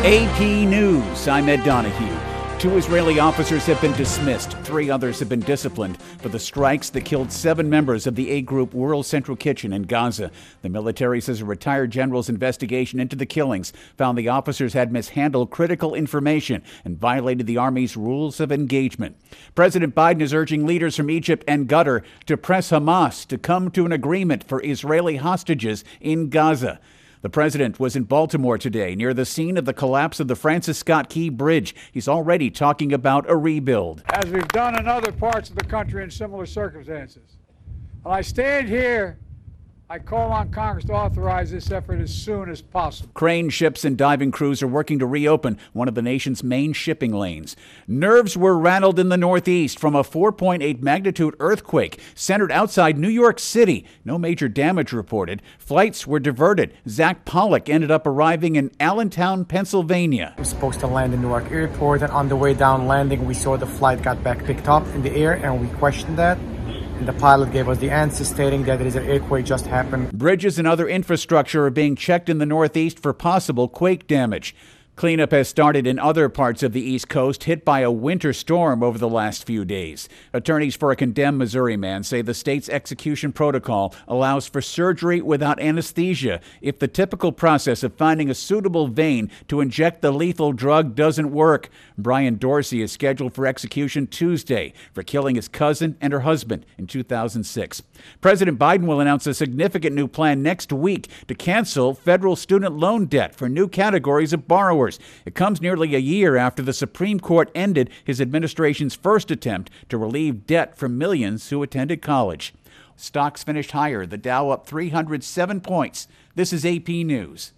AP News, I'm Ed Donahue. 2 Israeli officers have been dismissed. 3 others have been disciplined for the strikes that killed 7 members of the A Group World Central Kitchen in Gaza. The military says a retired general's investigation into the killings found the officers had mishandled critical information and violated the Army's rules of engagement. President Biden is urging leaders from Egypt and Qatar to press Hamas to come to an agreement for Israeli hostages in Gaza. The president was in Baltimore today near the scene of the collapse of the Francis Scott Key Bridge. He's already talking about a rebuild. As we've done in other parts of the country in similar circumstances. When I stand here, I call on Congress to authorize this effort as soon as possible. Crane ships and diving crews are working to reopen one of the nation's main shipping lanes. Nerves were rattled in the Northeast from a 4.8 magnitude earthquake centered outside New York City. No major damage reported. Flights were diverted. Zach Pollock ended up arriving in Allentown, Pennsylvania. We were supposed to land in Newark Airport, and on the way down landing, we saw the flight got back picked up in the air, and we questioned that. And the pilot gave us the answer stating that it is an earthquake just happened. Bridges and other infrastructure are being checked in the Northeast for possible quake damage. Cleanup has started in other parts of the East Coast hit by a winter storm over the last few days. Attorneys for a condemned Missouri man say the state's execution protocol allows for surgery without anesthesia if the typical process of finding a suitable vein to inject the lethal drug doesn't work. Brian Dorsey is scheduled for execution Tuesday for killing his cousin and her husband in 2006. President Biden will announce a significant new plan next week to cancel federal student loan debt for new categories of borrowers. It comes nearly a year after the Supreme Court ended his administration's first attempt to relieve debt from millions who attended college. Stocks finished higher, the Dow up 307 points. This is AP News.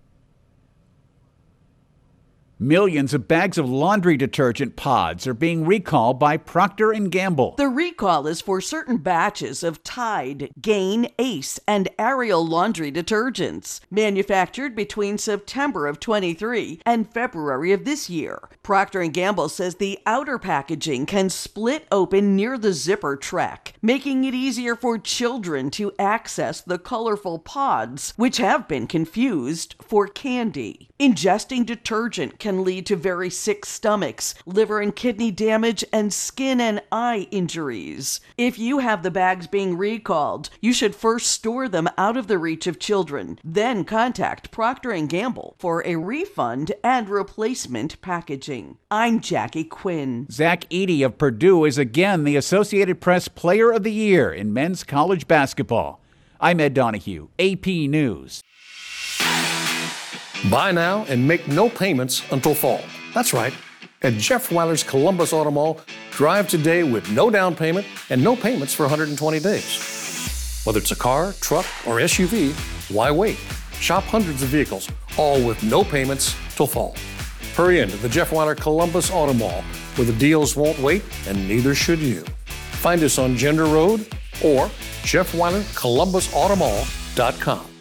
Millions of bags of laundry detergent pods are being recalled by Procter & Gamble. The recall is for certain batches of Tide, Gain, Ace, and Ariel laundry detergents, manufactured between September of 23 and February of this year. Procter & Gamble says the outer packaging can split open near the zipper track, making it easier for children to access the colorful pods, which have been confused for candy. Ingesting detergent can lead to very sick stomachs, liver and kidney damage, and skin and eye injuries. If you have the bags being recalled, you should first store them out of the reach of children. Then contact Procter & Gamble for a refund and replacement packaging. I'm Jackie Quinn. Zach Edey of Purdue is again the Associated Press Player of the Year in men's college basketball. I'm Ed Donahue, AP News. Buy now and make no payments until fall. That's right. At Jeff Weiler's Columbus Auto Mall, drive today with no down payment and no payments for 120 days. Whether it's a car, truck, or SUV, why wait? Shop hundreds of vehicles, all with no payments till fall. Hurry into the Jeff Weiler Columbus Auto Mall, where the deals won't wait and neither should you. Find us on Gender Road or JeffWeilerColumbusAutomall.com.